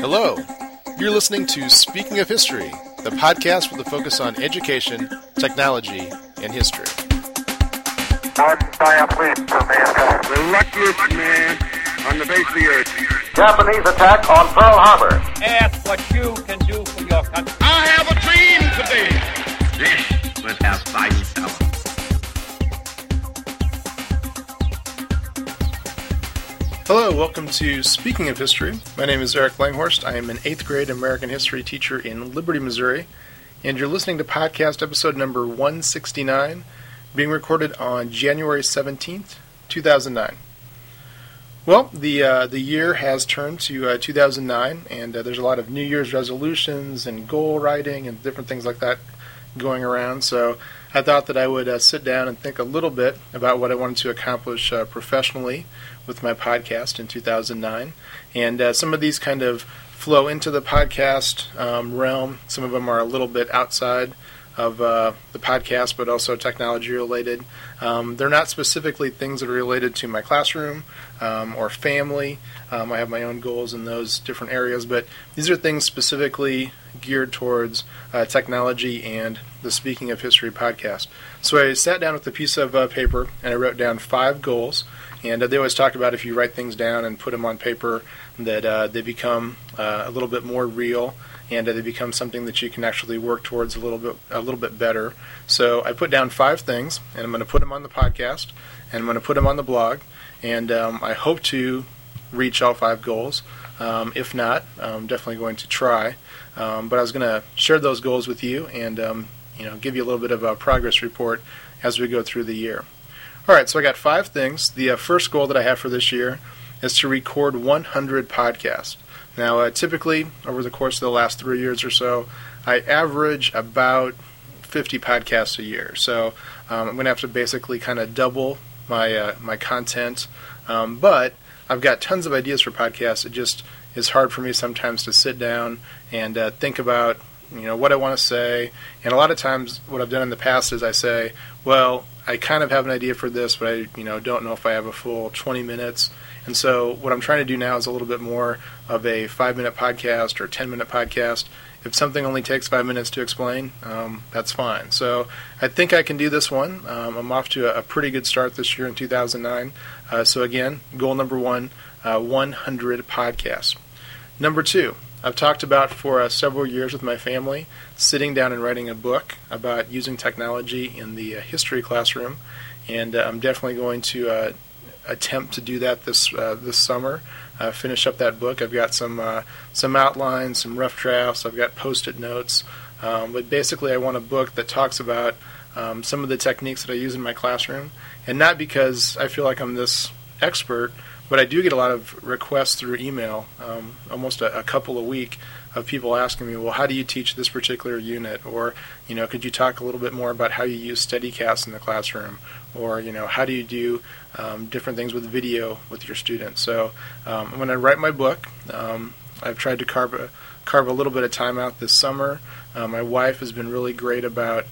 Hello. You're listening to Speaking of History, the podcast with a focus on education, technology, and history. One giant leap for mankind. The luckiest man on the face of the earth. Japanese attack on Pearl Harbor. Ask what you can do for your country. I have a dream today. This was our fighting power. Hello, welcome to Speaking of History. My name is Eric Langhorst. I am an 8th grade American history teacher in Liberty, Missouri, and you're listening to podcast episode number 169, being recorded on January 17th, 2009. Well, the year has turned to 2009, and there's a lot of New Year's resolutions and goal writing and different things like that going around, so I thought that I would sit down and think a little bit about what I wanted to accomplish professionally with my podcast in 2009, and some of these kind of flow into the podcast realm. Some of them are a little bit outside of the podcast, but also technology related. They're not specifically things that are related to my classroom or family. I have my own goals in those different areas, but these are things specifically geared towards technology and the Speaking of History podcast. So I sat down with a piece of paper and I wrote down 5 goals. And they always talk about if you write things down and put them on paper that they become a little bit more real, and they become something that you can actually work towards a little bit better. So I put down 5 things, and I'm going to put them on the podcast, and I'm going to put them on the blog, and I hope to reach all 5 goals. If not, I'm definitely going to try. But I was going to share those goals with you and give you a little bit of a progress report as we go through the year. All right, so I got 5 things. The first goal that I have for this year is to record 100 podcasts. Now, typically, over the course of the last 3 years or so, I average about 50 podcasts a year. So I'm going to have to basically kind of double my content. But I've got tons of ideas for podcasts. It just is hard for me sometimes to sit down and think about what I want to say. And a lot of times what I've done in the past is I say, well, I kind of have an idea for this, but I don't know if I have a full 20 minutes. And so what I'm trying to do now is a little bit more of a 5-minute podcast or 10-minute podcast. If something only takes 5 minutes to explain, that's fine. So I think I can do this one. I'm off to a pretty good start this year in 2009. So again, goal number 1, 100 podcasts. Number 2, I've talked about for several years with my family sitting down and writing a book about using technology in the history classroom, and I'm definitely going to attempt to do that this summer. Finish up that book. I've got some outlines, some rough drafts. I've got post-it notes, but basically I want a book that talks about some of the techniques that I use in my classroom, and not because I feel like I'm this expert, but I do get a lot of requests through email, almost a couple a week, of people asking me, well, how do you teach this particular unit? Or, could you talk a little bit more about how you use SteadyCast in the classroom? Or, how do you do different things with video with your students? So I'm going to write my book. I've tried to carve a little bit of time out this summer. My wife has been really great about,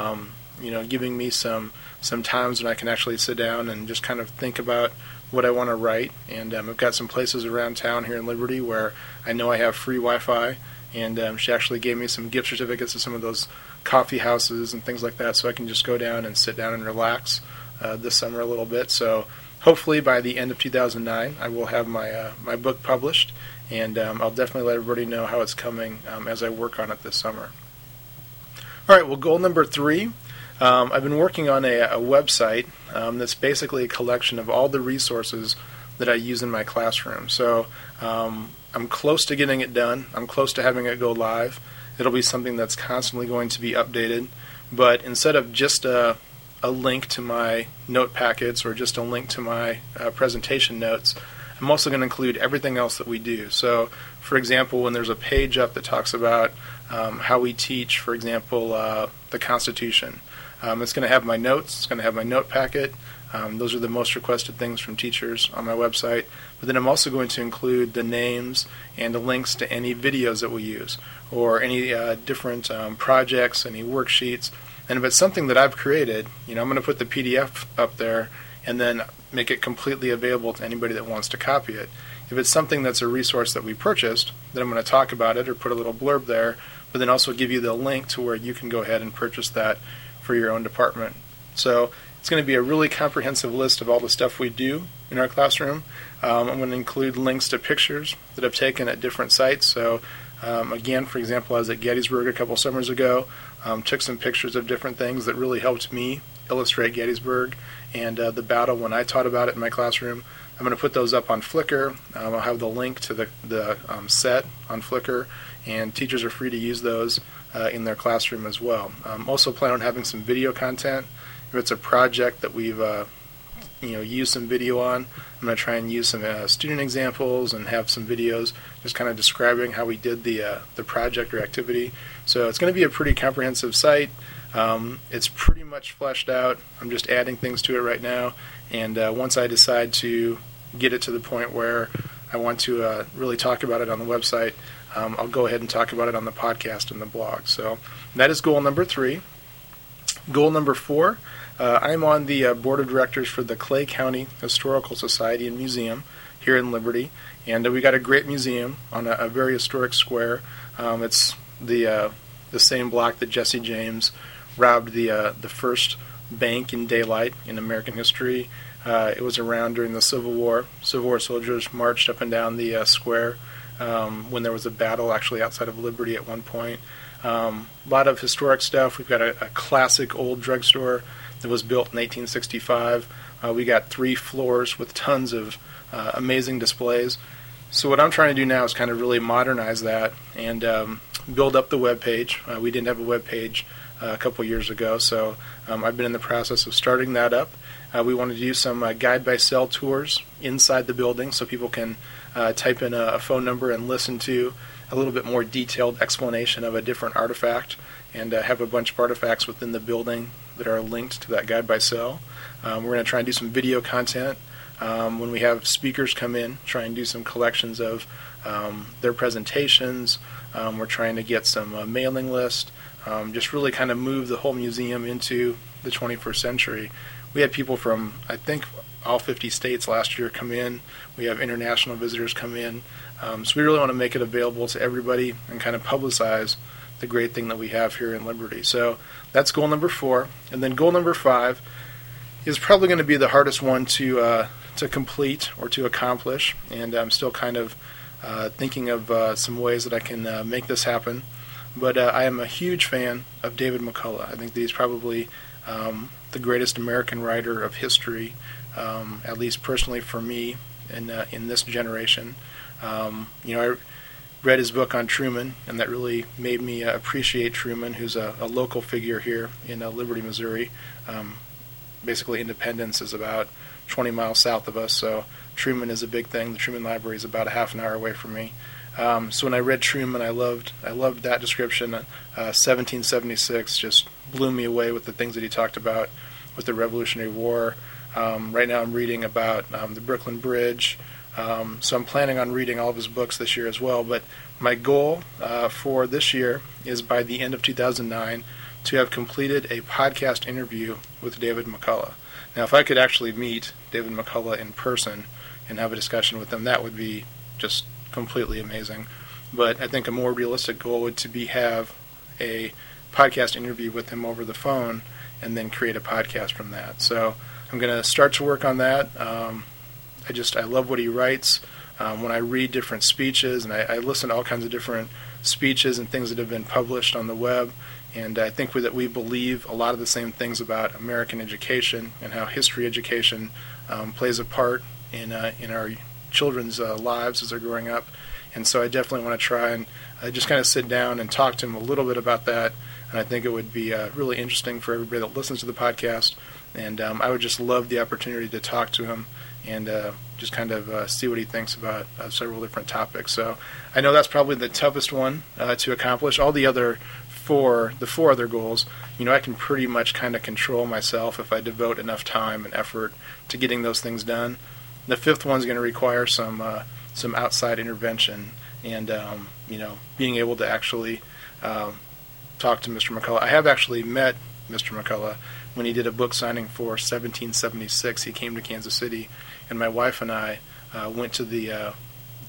giving me some times when I can actually sit down and just kind of think about what I want to write, and I've got some places around town here in Liberty where I know I have free Wi-Fi, and she actually gave me some gift certificates to some of those coffee houses and things like that, so I can just go down and sit down and relax this summer a little bit. So hopefully by the end of 2009 I will have my book published, and I'll definitely let everybody know how it's coming as I work on it this summer. All right, well, goal number 3. I've been working on a website that's basically a collection of all the resources that I use in my classroom. So I'm close to getting it done. I'm close to having it go live. It'll be something that's constantly going to be updated. But instead of just a link to my note packets or just a link to my presentation notes, I'm also going to include everything else that we do. So, for example, when there's a page up that talks about how we teach, for example, the Constitution, it's going to have my notes, it's going to have my note packet. Those are the most requested things from teachers on my website. But then I'm also going to include the names and the links to any videos that we use, or any different projects, any worksheets. And if it's something that I've created, I'm going to put the PDF up there and then make it completely available to anybody that wants to copy it. If it's something that's a resource that we purchased, then I'm going to talk about it or put a little blurb there, but then also give you the link to where you can go ahead and purchase that for your own department. So it's going to be a really comprehensive list of all the stuff we do in our classroom. I'm going to include links to pictures that I've taken at different sites. So again, for example, I was at Gettysburg a couple summers ago, took some pictures of different things that really helped me illustrate Gettysburg and the battle when I taught about it in my classroom. I'm going to put those up on Flickr. I'll have the link to the set on Flickr, and teachers are free to use those in their classroom as well. Also plan on having some video content. If it's a project that we've used some video on, I'm going to try and use some student examples and have some videos just kind of describing how we did the project or activity. So it's going to be a pretty comprehensive site. It's pretty much fleshed out. I'm just adding things to it right now, and once I decide to get it to the point where I want to really talk about it on the website, I'll go ahead and talk about it on the podcast and the blog. So that is goal number 3. Goal number 4, I'm on the board of directors for the Clay County Historical Society and Museum here in Liberty, and we got a great museum on a very historic square. It's the same block that Jesse James robbed the first bank in daylight in American history. It was around during the Civil War. Civil War soldiers marched up and down the square when there was a battle actually outside of Liberty at one point. A lot of historic stuff. We've got a classic old drugstore that was built in 1865. We got 3 floors with tons of amazing displays. So what I'm trying to do now is kind of really modernize that and build up the web page. We didn't have a web page a couple years ago, so I've been in the process of starting that up. We want to do some guide-by-cell tours inside the building so people can type in a phone number and listen to a little bit more detailed explanation of a different artifact, and have a bunch of artifacts within the building that are linked to that guide-by-cell. We're going to try and do some video content. When we have speakers come in, try and do some collections of their presentations. We're trying to get some mailing list, just really kind of move the whole museum into the 21st century. We had people from, I think, all 50 states last year come in. We have international visitors come in. So we really want to make it available to everybody and kind of publicize the great thing that we have here in Liberty. So that's goal number 4. And then goal number 5 is probably going to be the hardest one to complete or to accomplish. And I'm still kind of thinking of some ways that I can make this happen. But I am a huge fan of David McCullough. I think that he's probably the greatest American writer of history, at least personally for me in this generation. I read his book on Truman, and that really made me appreciate Truman, who's a local figure here in Liberty, Missouri. Basically, Independence is about 20 miles south of us, so Truman is a big thing. The Truman Library is about a half an hour away from me. So when I read Truman, I loved that description. 1776 just blew me away with the things that he talked about with the Revolutionary War. Right now I'm reading about the Brooklyn Bridge. So I'm planning on reading all of his books this year as well. But my goal for this year is by the end of 2009 to have completed a podcast interview with David McCullough. Now, if I could actually meet David McCullough in person and have a discussion with him, that would be just completely amazing. But I think a more realistic goal would to be have a podcast interview with him over the phone and then create a podcast from that. So I'm going to start to work on that. I love what he writes. When I read different speeches, and I listen to all kinds of different speeches and things that have been published on the web, and I think that we believe a lot of the same things about American education and how history education plays a part in our children's lives as they're growing up. And so I definitely want to try and just kind of sit down and talk to him a little bit about that. And I think it would be really interesting for everybody that listens to the podcast. And I would just love the opportunity to talk to him and just kind of see what he thinks about several different topics. So I know that's probably the toughest one to accomplish. All the other four other goals, I can pretty much kind of control myself if I devote enough time and effort to getting those things done. The 5th one's going to require some outside intervention and being able to actually talk to Mr. McCullough. I have actually met Mr. McCullough when he did a book signing for 1776. He came to Kansas City, and my wife and I went to the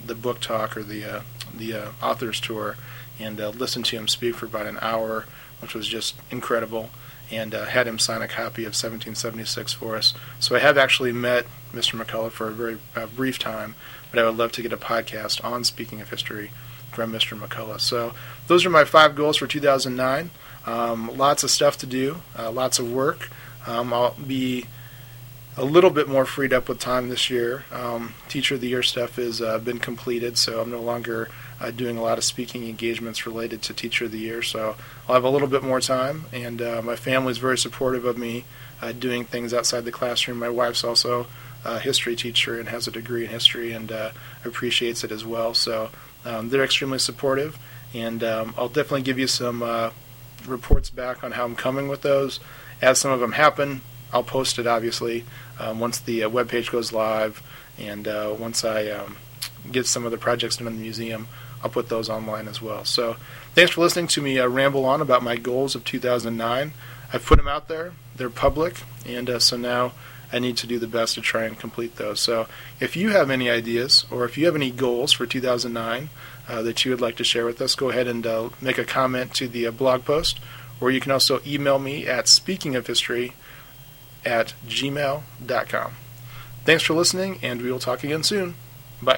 the book talk or the author's tour, and listened to him speak for about an hour, which was just incredible, and had him sign a copy of 1776 for us. So I have actually met Mr. McCullough for a very brief time, but I would love to get a podcast on Speaking of History from Mr. McCullough. So those are my 5 goals for 2009. Lots of stuff to do, lots of work. I'll be a little bit more freed up with time this year. Teacher of the Year stuff has been completed, so I'm no longer doing a lot of speaking engagements related to Teacher of the Year, so I'll have a little bit more time, and my family's very supportive of me doing things outside the classroom. My wife's also a history teacher and has a degree in history and appreciates it as well, so they're extremely supportive, and I'll definitely give you some reports back on how I'm coming with those. As some of them happen, I'll post it, obviously, once the webpage goes live, and once I get some of the projects done in the museum, I'll put those online as well. So thanks for listening to me ramble on about my goals of 2009. I've put them out there. They're public, and so now I need to do the best to try and complete those. So if you have any ideas or if you have any goals for 2009 that you would like to share with us, go ahead and make a comment to the blog post, or you can also email me at speakingofhistory@gmail.com. Thanks for listening, and we will talk again soon. Bye.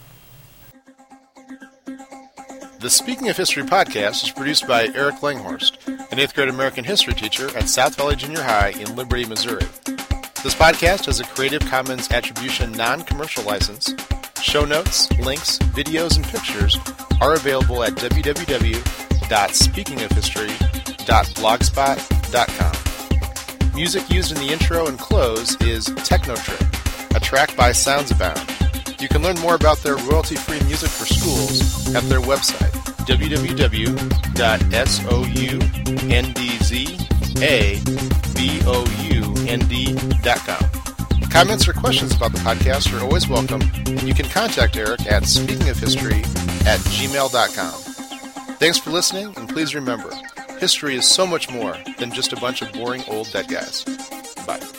The Speaking of History podcast is produced by Eric Langhorst, an 8th grade American history teacher at South Valley Junior High in Liberty, Missouri. This podcast has a Creative Commons Attribution Non-Commercial License. Show notes, links, videos, and pictures are available at www.speakingofhistory.blogspot.com. Music used in the intro and close is Techno Trip, a track by Sounds Abound. You can learn more about their royalty-free music for schools at their website, www.soundzabound.com. Comments or questions about the podcast are always welcome, and you can contact Eric at speakingofhistory@gmail.com. Thanks for listening, and please remember, history is so much more than just a bunch of boring old dead guys. Bye.